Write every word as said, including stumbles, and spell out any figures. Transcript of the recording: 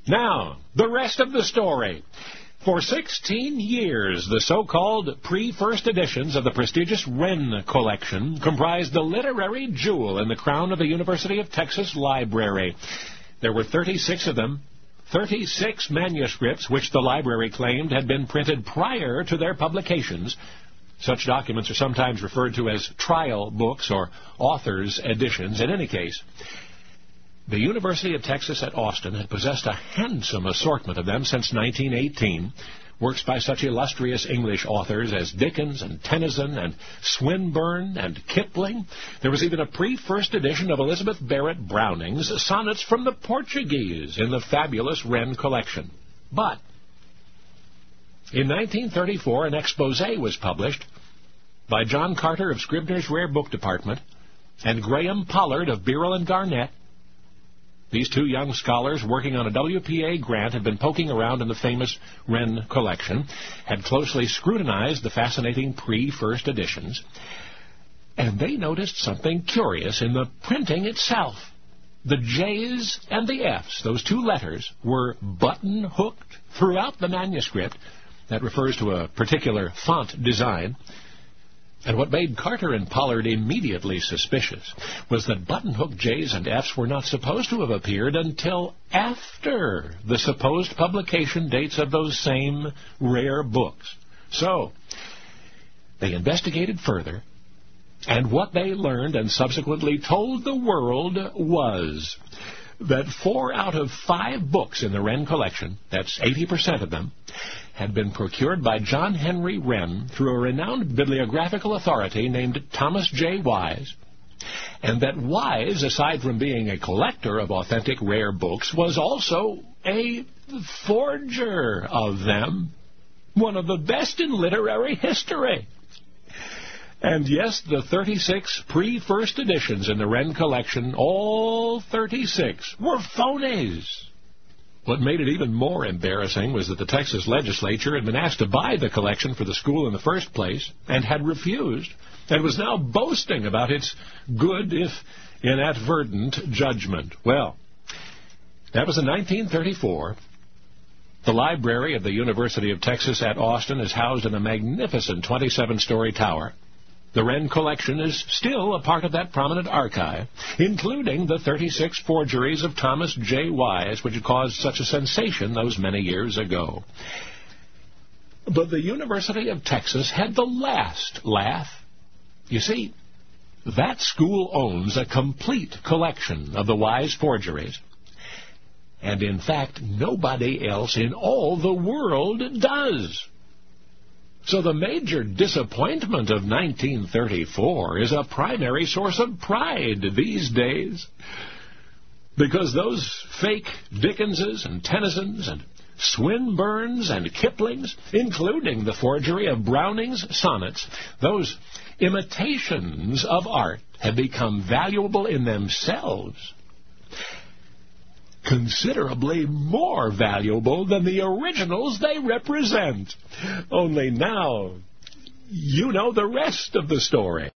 Now, the rest of the story. For sixteen years, the so-called pre-first editions of the prestigious Wren collection comprised the literary jewel in the crown of the University of Texas Library. There were thirty-six of them, thirty-six manuscripts which the library claimed had been printed prior to their publications. Such documents are sometimes referred to as trial books or author's editions. In any case, the University of Texas at Austin had possessed a handsome assortment of them since nineteen eighteen, works by such illustrious English authors as Dickens and Tennyson and Swinburne and Kipling. There was even a pre-first edition of Elizabeth Barrett Browning's Sonnets from the Portuguese in the fabulous Wren collection. But in nineteen thirty-four, an expose was published by John Carter of Scribner's Rare Book Department and Graham Pollard of Birrell and Garnett. These two young scholars working on a W P A grant had been poking around in the famous Wren collection, had closely scrutinized the fascinating pre-first editions, and they noticed something curious in the printing itself. The J's and the F's, those two letters, were button-hooked throughout the manuscript. That refers to a particular font design. And what made Carter and Pollard immediately suspicious was that button-hook J's and F's were not supposed to have appeared until after the supposed publication dates of those same rare books. So, they investigated further, and what they learned and subsequently told the world was that four out of five books in the Wren collection, that's eighty percent of them, had been procured by John Henry Wren through a renowned bibliographical authority named Thomas J. Wise, and that Wise, aside from being a collector of authentic rare books, was also a forger of them, one of the best in literary history. And yes, the thirty-six pre-first editions in the Wren collection, all thirty-six, were phonies. What made it even more embarrassing was that the Texas legislature had been asked to buy the collection for the school in the first place and had refused, and was now boasting about its good, if inadvertent, judgment. Well, that was in nineteen thirty-four. The library of the University of Texas at Austin is housed in a magnificent twenty-seven story tower. The Wren collection is still a part of that prominent archive, including the thirty-six forgeries of Thomas J. Wise, which had caused such a sensation those many years ago. But the University of Texas had the last laugh. You see, that school owns a complete collection of the Wise forgeries. And in fact, nobody else in all the world does. So the major disappointment of nineteen thirty-four is a primary source of pride these days, because those fake Dickenses and Tennysons and Swinburnes and Kiplings, including the forgery of Browning's sonnets, those imitations of art have become valuable in themselves, considerably more valuable than the originals they represent. Only now, you know the rest of the story.